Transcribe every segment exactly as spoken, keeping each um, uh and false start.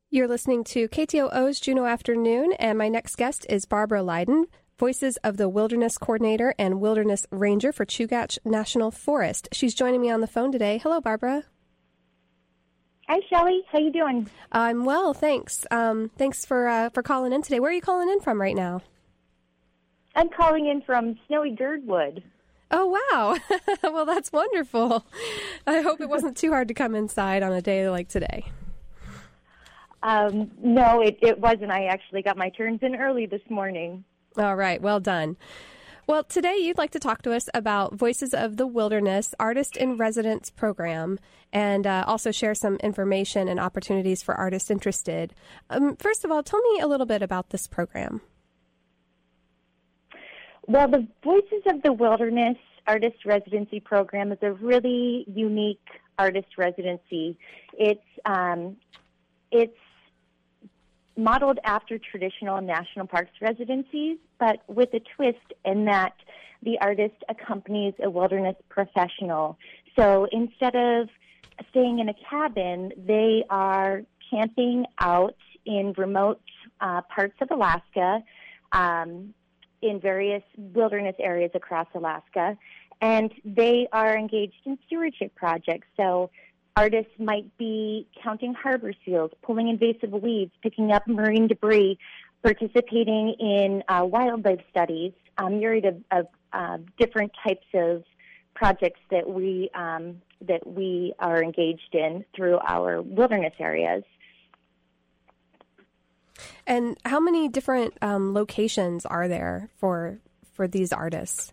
You're listening to K T O O's Juneau Afternoon, and my next guest is Barbara Lydon, Voices of the Wilderness Coordinator and Wilderness Ranger for Chugach National Forest. She's joining me on the phone today. Hello, Barbara. Hi, Shelley. How you doing? I'm well, thanks. Um, thanks for uh, for calling in today. Where are you calling in from right now? I'm calling in from snowy Girdwood. Oh, wow. Well, that's wonderful. I hope it wasn't too hard to come inside on a day like today. Um, no, it, it wasn't. I actually got my turns in early this morning. All right. Well done. Well, today you'd like to talk to us about Voices of the Wilderness Artist in Residence program and uh, also share some information and opportunities for artists interested. Um, first of all, tell me a little bit about this program. Well, the Voices of the Wilderness Artist Residency program is a really unique artist residency. It's um, it's modeled after traditional national parks residencies, but with a twist in that the artist accompanies a wilderness professional. So instead of staying in a cabin, they are camping out in remote uh, parts of Alaska, um, in various wilderness areas across Alaska, and they are engaged in stewardship projects. So artists might be counting harbor seals, pulling invasive weeds, picking up marine debris, participating in uh, wildlife studies, a myriad of, of uh, different types of projects that we um, that we are engaged in through our wilderness areas. And how many different um, locations are there for for these artists?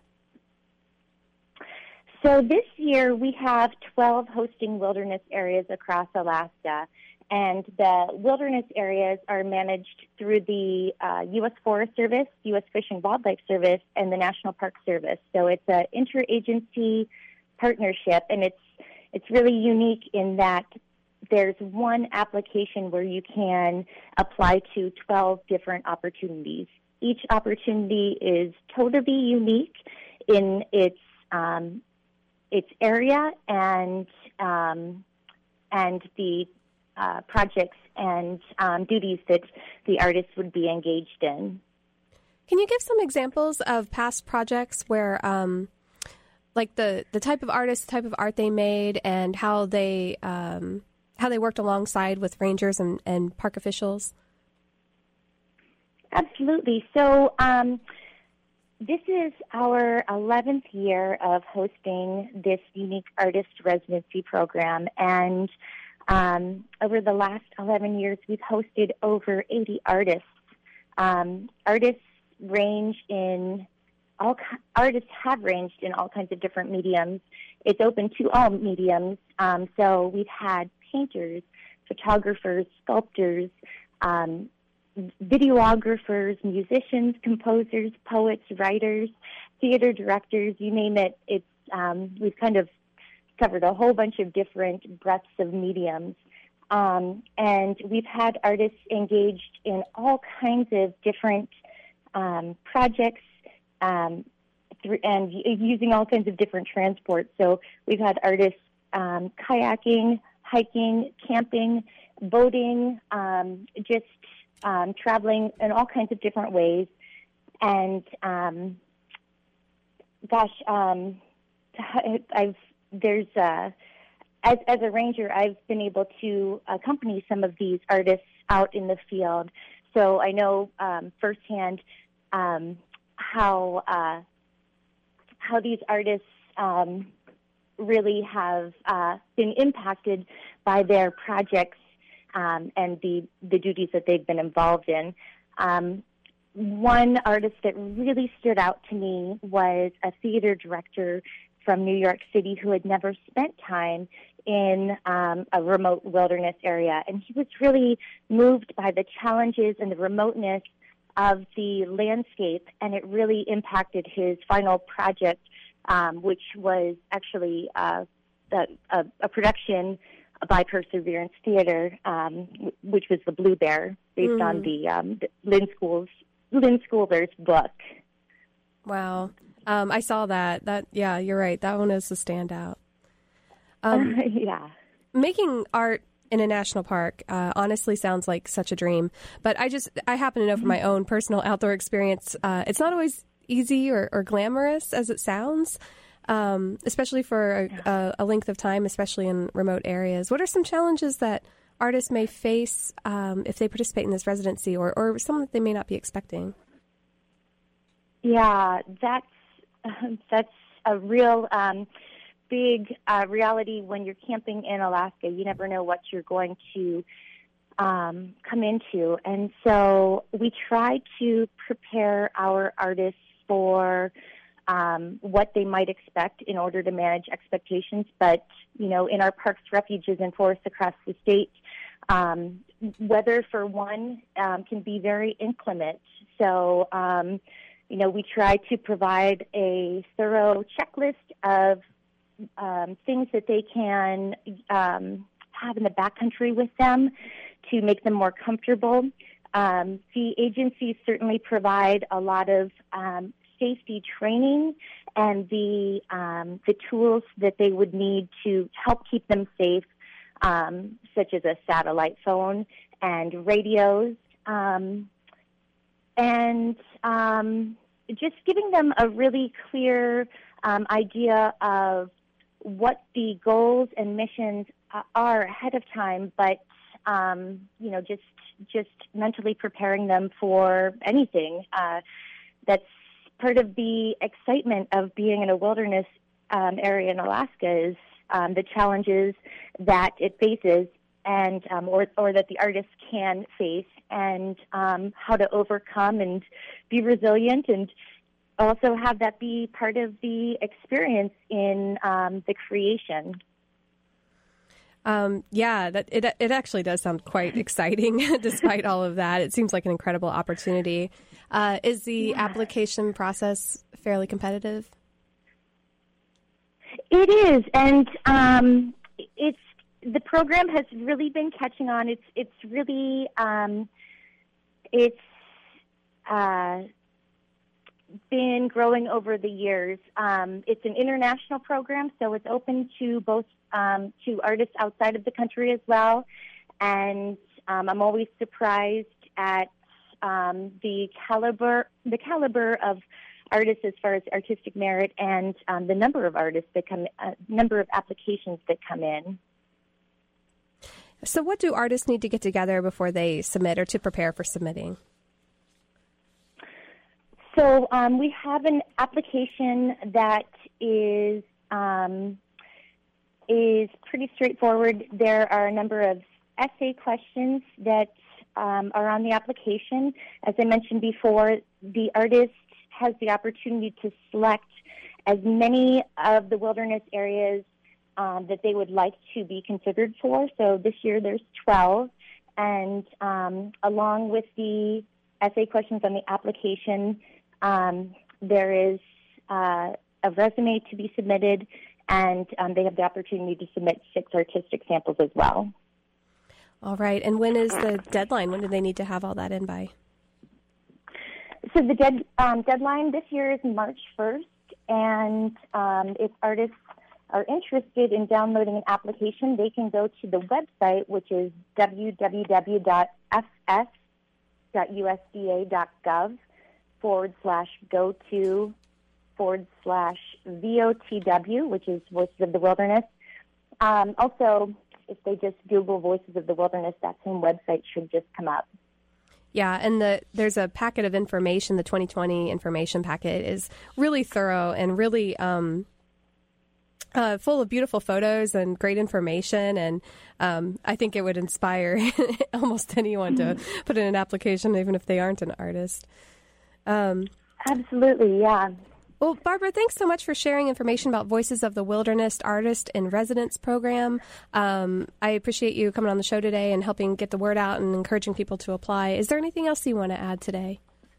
So this year we have twelve hosting wilderness areas across Alaska, and the wilderness areas are managed through the uh, U S Forest Service, U S Fish and Wildlife Service, and the National Park Service. So it's an interagency partnership, and it's it's really unique in that there's one application where you can apply to twelve different opportunities. Each opportunity is totally unique in its um, its area and um, and the uh, projects and um, duties that the artists would be engaged in. Can you give some examples of past projects where, um, like the, the type of artist, the type of art they made, and how they um, how they worked alongside with rangers and, and park officials? Absolutely. So um, this is our eleventh year of hosting this unique artist residency program, and um, over the last eleven years, we've hosted over eighty artists. Um, artists range in all artists have ranged in all kinds of different mediums. It's open to all mediums. Um, so we've had painters, photographers, sculptors, um, videographers, musicians, composers, poets, writers, theater directors, you name it. It's um, we've kind of covered a whole bunch of different breadths of mediums. Um, and we've had artists engaged in all kinds of different um, projects um, th- and using all kinds of different transports. So we've had artists um, kayaking, hiking, camping, boating, um, just um, traveling in all kinds of different ways. And um, gosh, um, I've there's uh, as as a ranger, I've been able to accompany some of these artists out in the field, so I know um, firsthand um, how uh, how these artists um, really have uh, been impacted by their projects um, and the the duties that they've been involved in. Um, one artist that really stood out to me was a theater director from New York City who had never spent time in um, a remote wilderness area. And he was really moved by the challenges and the remoteness of the landscape, and it really impacted his final project, um, which was actually uh, a, a, a production by Perseverance Theater, um, which was The Blue Bear, based mm. on the, um, the Lynn School's Lynn Schooler's book. Wow. Um, I saw that. That yeah, you're right. That one is a standout. Um, uh, yeah. Making art in a national park. Uh, honestly, sounds like such a dream. But I just, I happen to know from my own personal outdoor experience, uh, it's not always easy or, or glamorous as it sounds, um, especially for a, a, a length of time, especially in remote areas. What are some challenges that artists may face um, if they participate in this residency, or, or some that they may not be expecting? Yeah, that's that's a real um, big uh, reality when you're camping in Alaska. You never know what you're going to um, come into. And so we try to prepare our artists for um, what they might expect in order to manage expectations. But, you know, in our parks, refuges, and forests across the state, um, weather, for one, um, can be very inclement. So, um, you know, we try to provide a thorough checklist of um, things that they can um, have in the backcountry with them to make them more comfortable. Um, the agencies certainly provide a lot of um, safety training and the um, the tools that they would need to help keep them safe, um, such as a satellite phone and radios. Um, and um, just giving them a really clear um, idea of what the goals and missions uh, are ahead of time, but um, you know, just just mentally preparing them for anything. Uh, that's part of the excitement of being in a wilderness um, area in Alaska is um, the challenges that it faces, and um, or or that the artists can face, and um, how to overcome and be resilient, and also have that be part of the experience in um, the creation. Um, yeah, that it it actually does sound quite exciting. Despite all of that, it seems like an incredible opportunity. Uh, is the yeah. application process fairly competitive? It is, and um, it's the program has really been catching on. It's it's really um, it's uh, been growing over the years. Um, it's an international program, so it's open to both um, to artists outside of the country as well. And um, I'm always surprised at um, the caliber the caliber of artists as far as artistic merit, and um, the number of artists that come, uh, number of applications that come in. So what do artists need to get together before they submit, or to prepare for submitting? So um, we have an application that is um, is pretty straightforward. There are a number of essay questions that um, are on the application. As I mentioned before, the artist has the opportunity to select as many of the wilderness areas um, that they would like to be considered for. So this year there's twelve, and um, along with the essay questions on the application, um, there is uh, a resume to be submitted, and um, they have the opportunity to submit six artistic samples as well. All right. And when is the deadline? When do they need to have all that in by? So the dead, um, deadline this year is March first, and um, if artists are interested in downloading an application, they can go to the website, which is w w w dot f s dot u s d a dot gov forward slash go to forward slash V O T W, which is Voices of the Wilderness. Um, also, if they just Google Voices of the Wilderness, that same website should just come up. Yeah, and the there's a packet of information. The twenty twenty information packet is really thorough and really um, uh, full of beautiful photos and great information. And um, I think it would inspire almost anyone to put in an application, even if they aren't an artist. Um, Absolutely, yeah. Well, Barbara, thanks so much for sharing information about Voices of the Wilderness Artist in Residence program. Um, I appreciate you coming on the show today and helping get the word out and encouraging people to apply. Is there anything else you want to add today?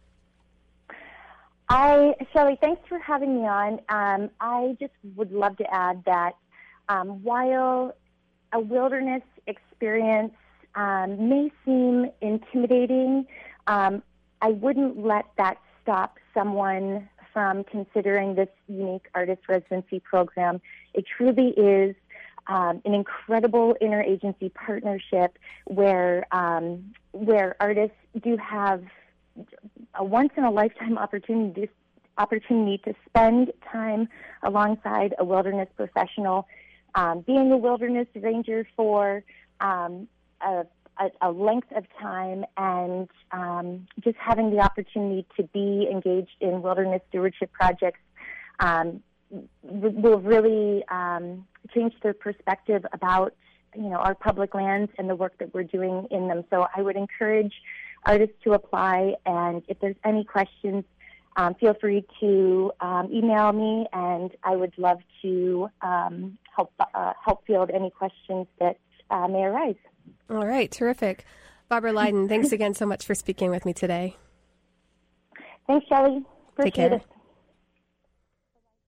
I, Shelley, thanks for having me on. Um, I just would love to add that um, while a wilderness experience um, may seem intimidating, um, I wouldn't let that stop someone from considering this unique artist residency program. It truly is um, an incredible interagency partnership where um, where artists do have a once-in-a-lifetime opportunity opportunity to spend time alongside a wilderness professional, um, being a wilderness ranger for um, a, a, a length of time, and um, just having the opportunity to be engaged in wilderness stewardship projects um, will really um, change their perspective about, you know, our public lands and the work that we're doing in them. So I would encourage artists to apply, and if there's any questions, um, feel free to um, email me, and I would love to um, help uh, help field any questions that uh, may arise. All right, terrific. Barbara Lydon, thanks again so much for speaking with me today. Thanks, Shelley. Appreciate Take care. it.